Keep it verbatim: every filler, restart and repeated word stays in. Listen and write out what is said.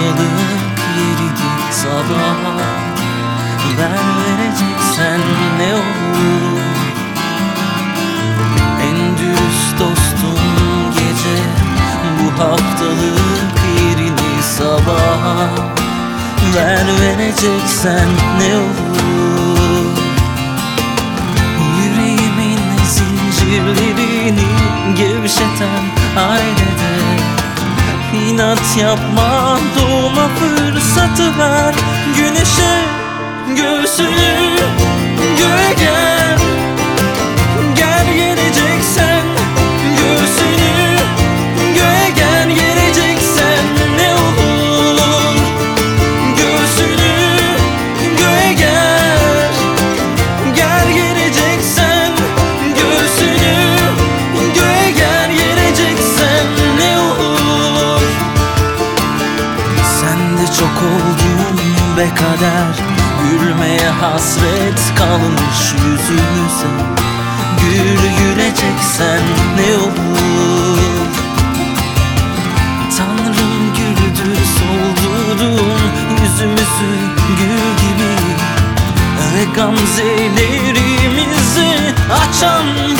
haftalık yerini sabah ver vereceksen ne olur. En dürüst dostum gece bu haftalık yerini sabah ver vereceksen ne olur. Yüreğimin zincirlerini gevşeten ailede İnat yapma, doğma fırsatı ver. Güneşe göğsünü göğe gel. Gel geleceksen göğsünü göğe gel. Geleceksen ne olur. Göğsünü göğe gel. Gel geleceksen göğsünü göğe gel. Geleceksen ne olur. Sen de çok oldun be kader, gülmeye hasret kalmış yüzümüze. Gül güleceksen ne olur. Tanrım güldür soldurdun yüzümüzü gül gibi ve gamzelerimizi açan